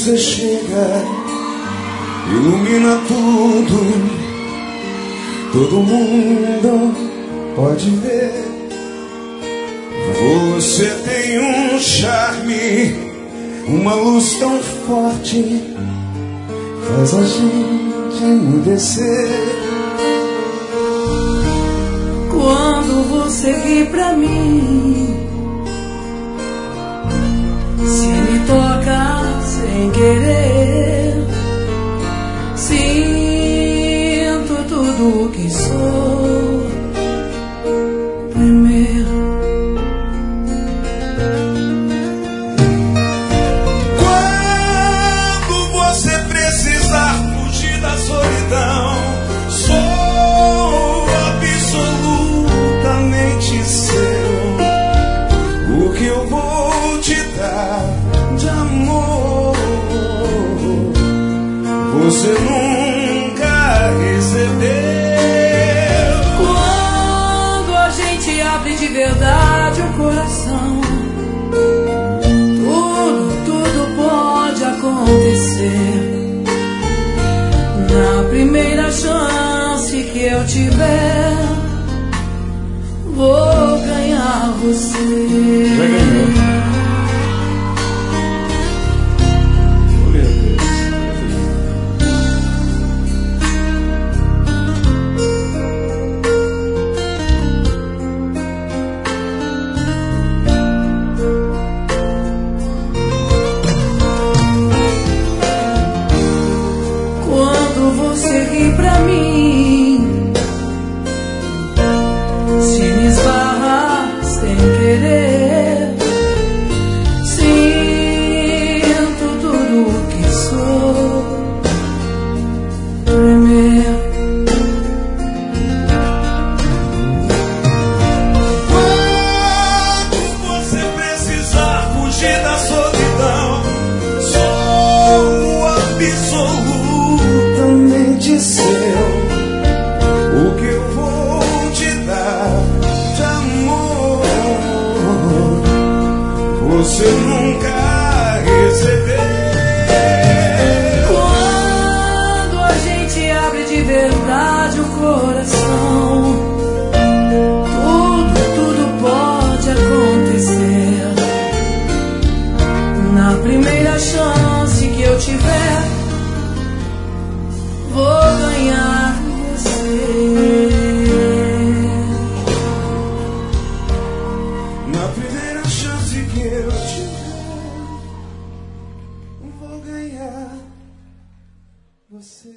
você chega, ilumina tudo, todo mundo pode ver. Você tem um charme, uma luz tão forte, faz a gente emudecer. Quando você ri pra mim, se me toca sem querer, sinto tudo o que sou. Primeiro, quando você precisar fugir da solidão, sou absolutamente seu. O que eu vou te dar de amor, você nunca recebeu. quando a gente abre de verdade o coração, tudo pode acontecer. Na primeira chance que eu tiver, vou ganhar você. Já ganhou. Quando você ri pra mim, se me esbarra sem querer, sinto tudo o que sou. Primeiro, Quando você precisar fugir da solidão, sou absolutamente seu. O que eu vou te dar de amor, você nunca recebeu. quando a gente abre de verdade o coração, tudo pode acontecer. Na primeira chance que eu tiver, vou ganhar você. Na primeira chance que eu tiver, vou ganhar você.